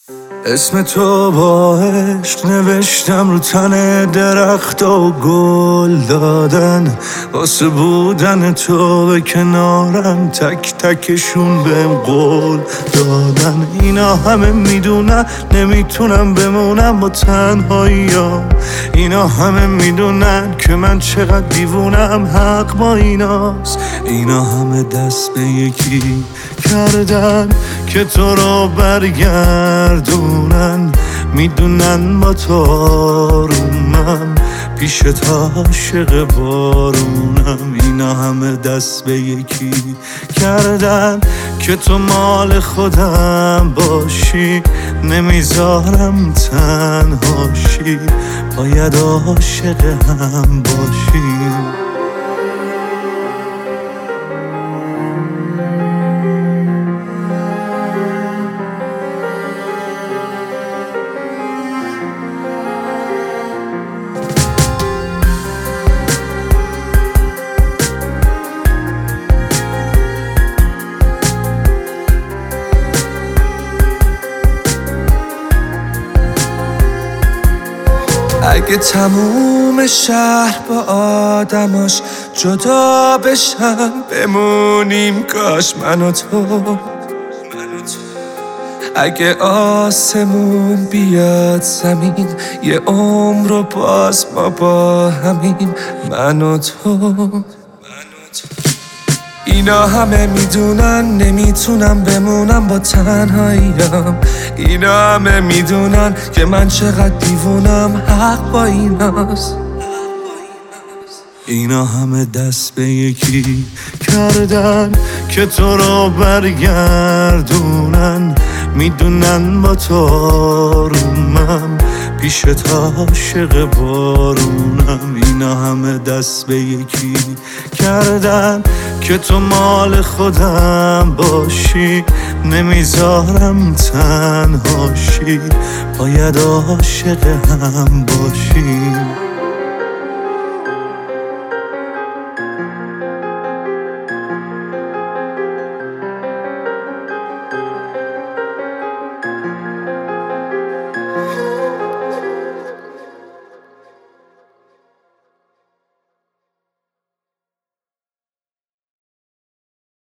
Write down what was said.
اسم تو با عشق نوشتم رو تن درخت و گل دادن، واسه بودن تو به کنارم تک تکشون بهم قول دادن. اینا همه میدونن نمیتونم بمونم با تنهاییام، اینا همه میدونن که من چقدر دیوونم، حق با ایناست. اینا همه دست به یکی کردن که تو رو برگردونن، میدونن با تو آرومم، پیشت عاشق بارونم. اینا همه دست به یکی کردن که تو مال خودم باشی، نمیذارم تنهاشی، باید عاشق هم باشیم. اگه تموم شهر با آدماش جدا بشن، بمونیم کاش من و تو. اگه آسمون بیاد زمین، یه عمر رو باز ما با همین، من و تو. اینا همه میدونن نمیتونم بمونم با تنهاییام، اینا همه میدونن که من چقدر دیوونم، حق با ایناست. اینا همه دست به یکی کردن که تو رو برگردونن، میدونن با تو آرومم، پیشت عاشق بارونم. اینا همه دست به یکی کردن که تو مال خودم باشی، نمیذارم تنهاشی، باید عاشق هم باشی.